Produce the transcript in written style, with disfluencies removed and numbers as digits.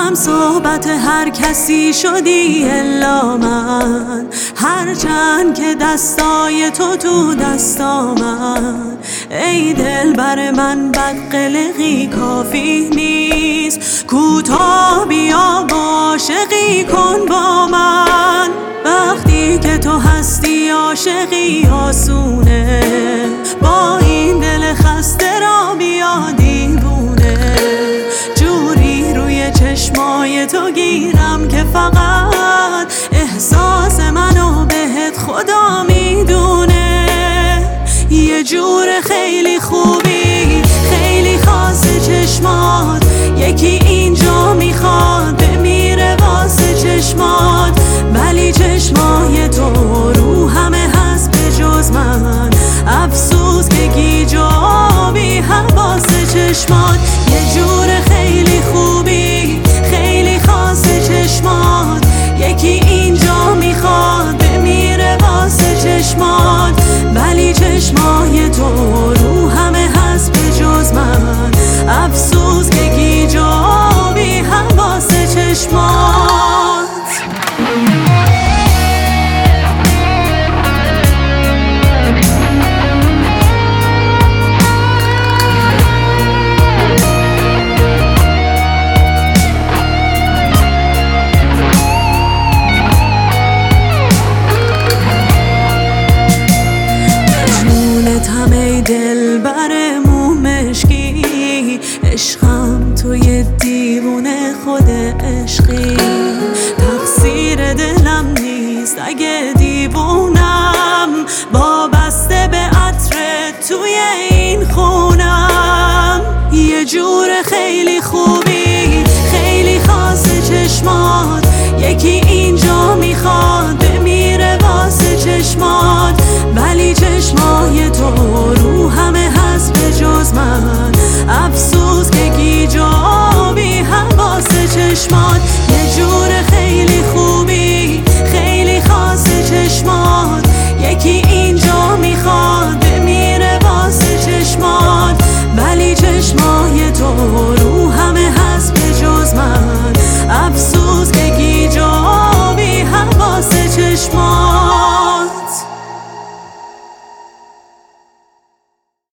هم صحبت هر کسی شدی الا من، هرچند که دستای تو دستامن. ای دل بر من بد قلقی کافی نیست، کوتاه بیا عاشقی کن با من. وقتی که تو هستی عاشقی آسونه، با این دل خسته را بیا دیوونه. جوری روی چشمای تو گیرم که فقط احساس منو بهت خدا میدونه. یه جور خیلی خوبی، خیلی خاصه چشمات، یکی اینجا میخواد بمیره واسه چشمات. ولی چشمای تو رو همه هست به جز من، افسوس که گیج و آبی حواس چشمات. یه جور خیلی خوبی، خیلی خاصه چشمات، یکی اینجا میخواد بمیره واسه چشمات. ولی چشمای تو رو همه هست به جز من، افسوس که گیج و آبی حواس چشمات. ای دل بر مو مشکی، عشقم تو یه دیوونه خود عشقی. تقصیر دلم نیست اگه دیوونم، وابسته به عطرت توی این خونم. یه جور خیلی خوبی، خیلی خاصه چشمات، یکی اینجا میخواد بمیره واسه چشمات. ولی چشمای تو رو همه هست به جز من، افسوس که گیج و آبی حواس چشمات.